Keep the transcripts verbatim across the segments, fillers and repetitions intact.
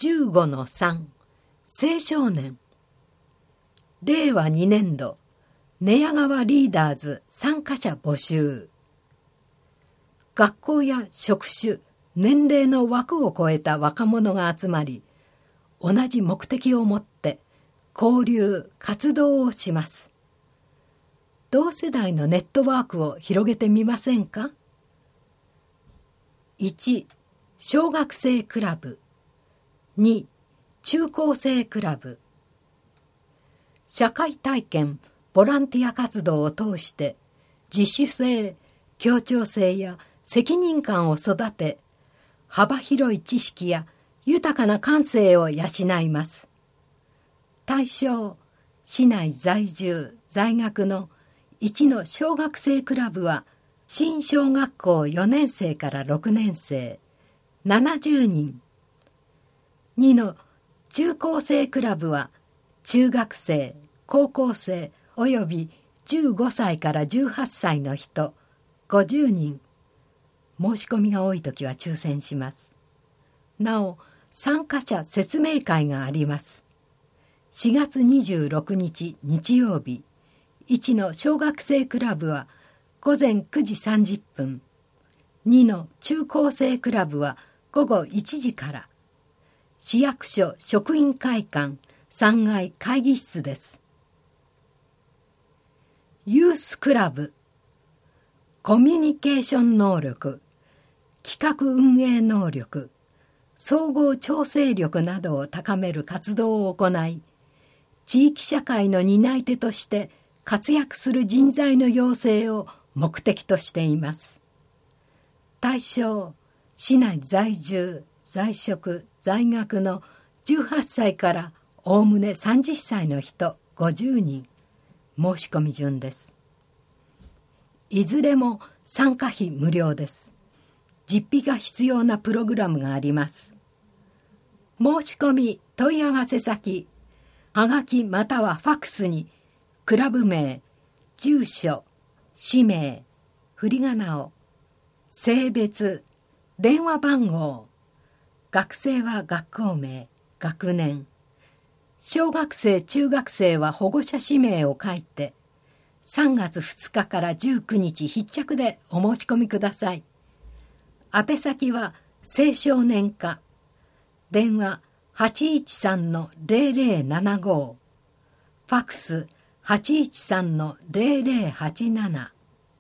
じゅうごのさん 青少年れいわにねんど寝屋川リーダーズ参加者募集。学校や職種、年齢の枠を超えた若者が集まり、同じ目的を持って交流・活動をします。同世代のネットワークを広げてみませんか？いち. 小学生クラブ。に. 中高生クラブ。社会体験・ボランティア活動を通して自主性、協調性や責任感を育て、幅広い知識や豊かな感性を養います。対象、市内在住・在学のいちの小学生クラブは新小学校よねんせいからろくねんせいななじゅうにん。にの中高生クラブは中学生、高校生およびじゅうごさいからじゅうはっさいの人ごじゅうにん。申し込みが多いときは抽選します。なお、参加者説明会があります。しがつにじゅうろくにち日曜日、いちの小学生クラブはごぜんくじさんじゅっぷん、にの中高生クラブはごごいちじから。市役所職員会館さんがい会議室です。ユースクラブ、コミュニケーション能力、企画運営能力、総合調整力などを高める活動を行い、地域社会の担い手として活躍する人材の養成を目的としています。対象、市内在住、在職、在学のじゅうはっさいからおおむねさんじゅっさいの人ごじゅうにん。申し込み順です。いずれも参加費無料です。実費が必要なプログラムがあります。申し込み問い合わせ先、はがきまたはファックスにクラブ名、住所、氏名、振り仮名を、性別、電話番号、学生は学校名、学年、小学生中学生は保護者氏名を書いてさんがつふつかからじゅうくにち必着でお申し込みください。宛先は青少年課、電話 はちいちさんのぜろぜろななご、ファックス はちいちさんのぜろぜろはちなな。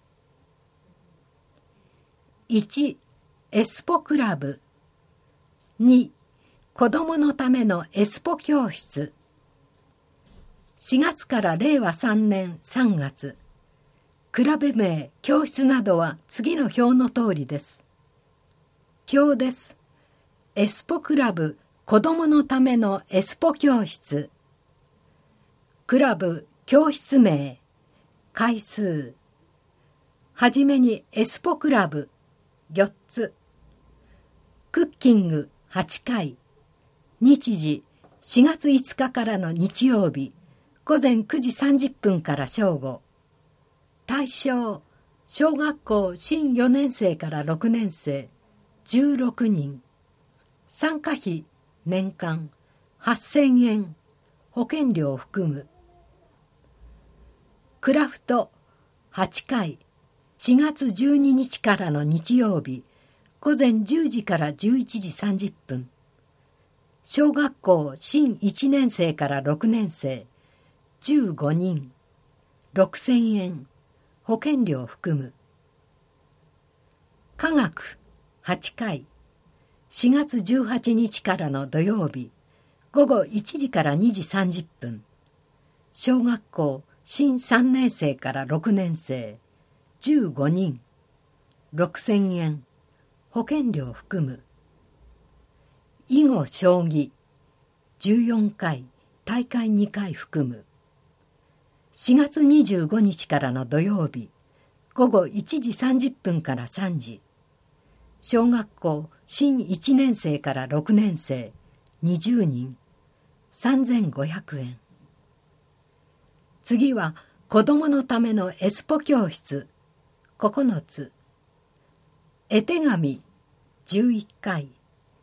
いち. エスポクラブ。に. 子どものためのエスポ教室。しがつかられいわさんねんさんがつ、クラブ名、教室などは次の表の通りです。表です。エスポクラブ、子どものためのエスポ教室。クラブ、教室名、回数。はじめにエスポクラブよっつ。クッキングはちかい。日時しがついつかからの日曜日、ごぜんくじさんじゅっぷんから正午。対象、小学校新よねんせいからろくねんせいじゅうろくにん。参加費年間はっせんえん、保険料含む。クラフトはちかい、しがつじゅうににちからの日曜日、ごぜんじゅうじからじゅういちじさんじゅっぷん。小学校新いちねんせいからろくねんせいじゅうごにん、ろくせんえん、保険料含む。科学はちかい、しがつじゅうはちにちからの土曜日、ごごいちじからにじさんじゅっぷん。小学校新さんねんせいからろくねんせいじゅうごにん、ろくせんえん、保険料含む。囲碁将棋じゅうよんかい、大会にかい含む。しがつにじゅうごにちからの土曜日、ごごいちじさんじゅっぷんからさんじ。小学校新いちねんせいからろくねんせいにじゅうにん、さんぜんごひゃくえん。次は子どものためのエスポ教室ここのつ。絵手紙じゅういっかい。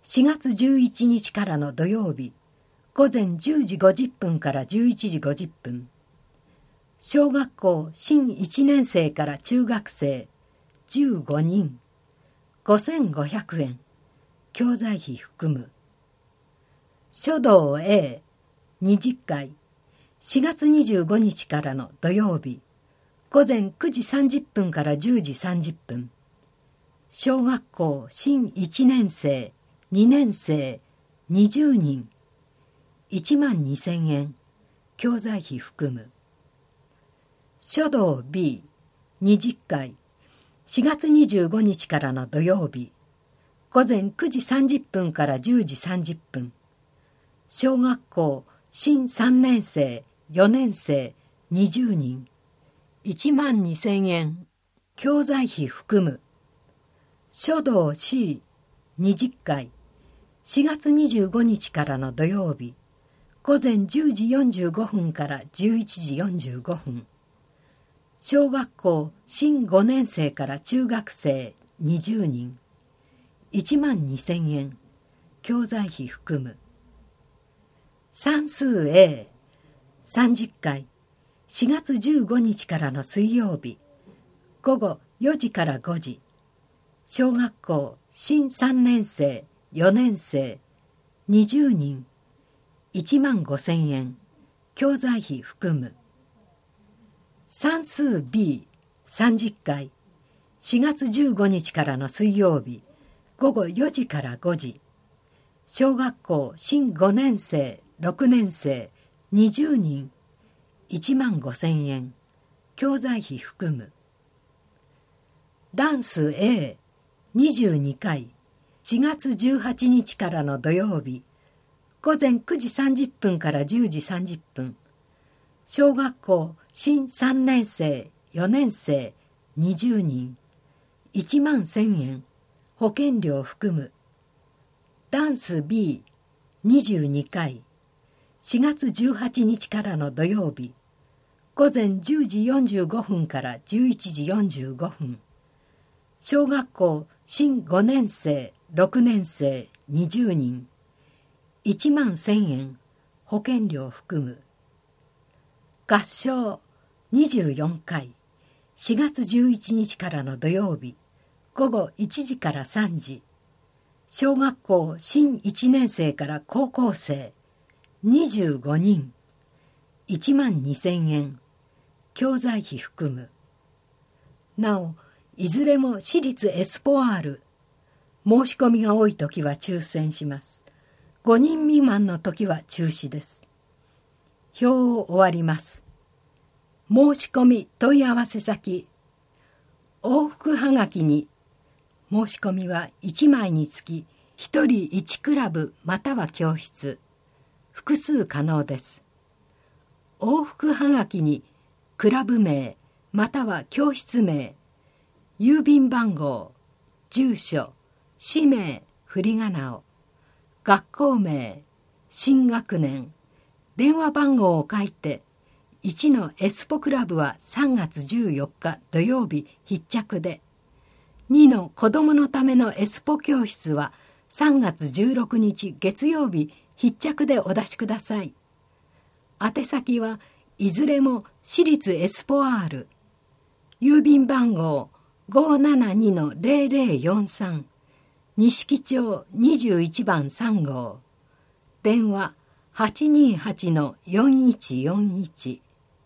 しがつじゅういちにちからの土曜日、午前じゅうじごじゅっぷんからじゅういちじごじゅっぷん。小学校新いちねんせいから中学生じゅうごにん、ごせんごひゃくえん、教材費含む。書道 Aにじゅっかい、しがつにじゅうごにちからの土曜日、午前くじさんじゅっぷんからじゅうじさんじゅっぷん。小学校新いちねんせい、にねんせいにじゅうにん、いちまんにせんえん、教材費含む。書道 Bにじゅっかい、しがつにじゅうごにちからの土曜日、午前くじさんじゅっぷんからじゅうじさんじゅっぷん。小学校新さんねんせい、よねんせいにじゅうにん、いちまんにせんえん、教材費含む。書道 Cにじゅっかい、しがつにじゅうごにちからの土曜日、午前じゅうじよんじゅうごふんからじゅういちじよんじゅうごふん。小学校新ごねんせいから中学生にじゅうにん、いちまんにせんえん、教材費含む。算数 Aさんじゅっかい、しがつじゅうごにちからの水曜日、午後よじからごじ。小学校新さんねんせい、よねんせいにじゅうにん、いちまんごせんえん、教材費含む。算数 Bさんじゅっかい、しがつじゅうごにちからの水曜日、午後よじからごじ。小学校新ごねんせい、ろくねんせいにじゅうにん、いちまんごせんえん、教材費含む。ダンス Aにじゅうにかい、しがつじゅうはちにちからの土曜日、午前くじさんじゅっぷんからじゅうじさんじゅっぷん。小学校新さんねんせい、よねんせいにじゅうにん、いちまんせんえん、保険料含む。ダンス Bにじゅうにかい、しがつじゅうはちにちからの土曜日、午前じゅうじよんじゅうごふんからじゅういちじよんじゅうごふん。小学校新ごねんせい、ろくねんせいにじゅうにん、いちまんせんえん、保険料含む。合唱にじゅうよんかい、しがつじゅういちにちからの土曜日、午後いちじからさんじ。小学校新いちねんせいから高校生にじゅうごにん、いちまんにせんえん、教材費含む。なお、いずれも私立エスポアール。申し込みが多いときは抽選します。ごにん未満のときは中止です。表を終わります。申し込み問い合わせ先。往復はがきに、申し込みはいちまいにつきひとりいちクラブまたは教室。複数可能です。往復はがきにクラブ名または教室名、郵便番号、住所、氏名、振り仮名を、学校名、新学年、電話番号を書いて、いちのエスポクラブはさんがつじゅうよっか土曜日必着で、にの子どものためのエスポ教室はさんがつじゅうろくにち月曜日必着でお出しください。宛先はいずれも私立エスポアール。郵便番号 ごーななにのゼロゼロよんさん 錦町にじゅういちばんさんごう。電話 はちにはちのよんいちよんいち。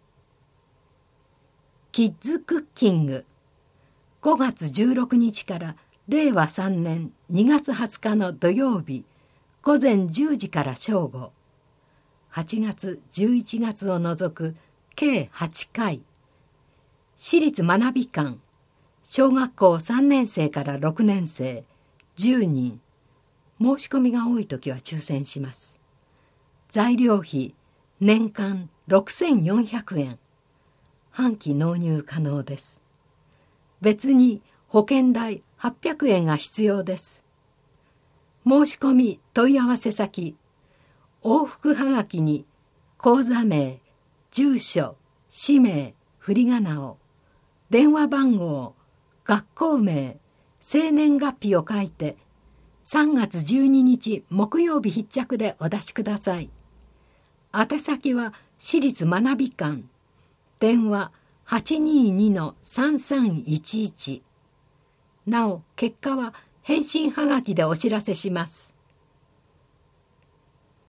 キッズクッキング。ごがつじゅうろくにちかられいわさんねんにがつはつかの土曜日、午前じゅうじから正午。はちがつじゅういちがつを除く計はちかい。私立学び館、小学校さんねんせいからろくねんせいじゅうにん。申し込みが多いときは抽選します。材料費年間ろくせんよんひゃくえん。半期納入可能です。別に保険代はっぴゃくえんが必要です。申し込み問い合わせ先、往復はがきに口座名、住所、氏名、振り仮名を、電話番号、学校名、生年月日を書いて、 さんがつじゅうににち木曜日必着でお出しください。宛先は私立学び館、電話 はちにーにのさんさんいちいち。なお結果は返信はがきでお知らせします。